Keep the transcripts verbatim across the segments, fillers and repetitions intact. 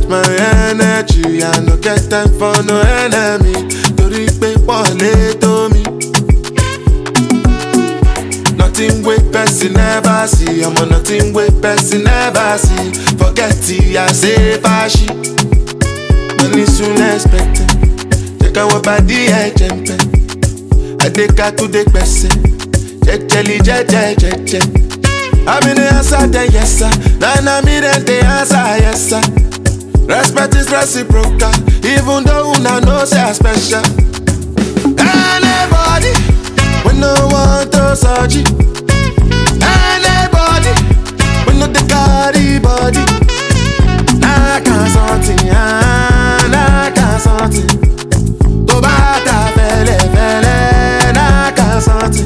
manage my energy. I no get time for no enemy. Torí pé wọ́n lè tó mi. Nothing wey person never see. I'm on nothing wey person never see. Forget it, I say fashi. Money soon expected. Take our body, I jump. I take her to the person. Jelly, jelly, jelly. I'm in the answer, then yes sir. Then I'm in the answer, yes sir. Respect is reciprocal, even though una know say I special. Anybody, we no want to search it. Anybody, we no the carry body. I can't something, I can't something. To bata fele fele, I can't something.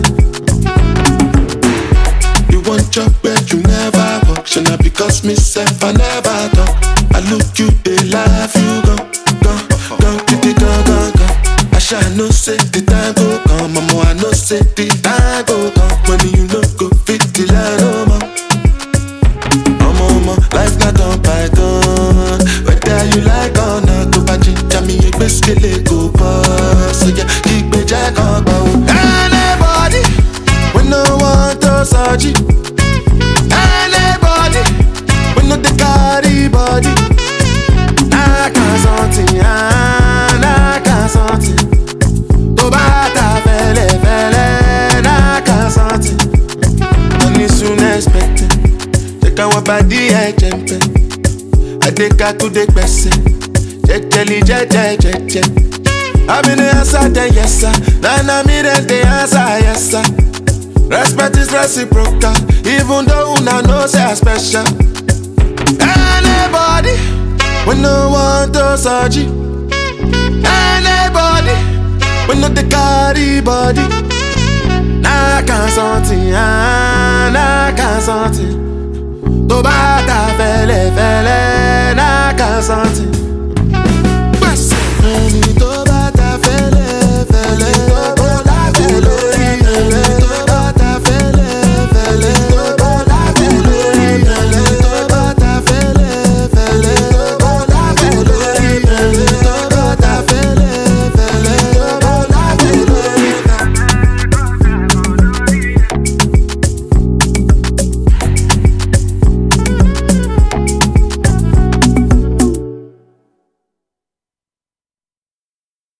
You want job where you never work, should not because myself I never talk. I look you, they laugh, you go, go, go, go, go, go, go. I shall no say the time go come, mama, I no say the time go come. When you no go fit the line, oh man. Oh mama, life not on python. Whether you like or not, go back to me, you best kill it, go pass. So yeah, keep me jack on bow. Anybody, we no want to search it. Anybody, we no the carry body. I can't something, I can't something. To bata fele fele, I can't something. Money soon expected. Take our body, I jump. I take her to the person. Jelly, jelly, jelly. I'm in the answer, then yes sir. Then I'm in the answer, yes sir. Respect is reciprocal, even though una know say I special. Anybody, we no want to search it. Anybody, we no the carry body. I can't something, I can't something. To bata fele fele, I can't something.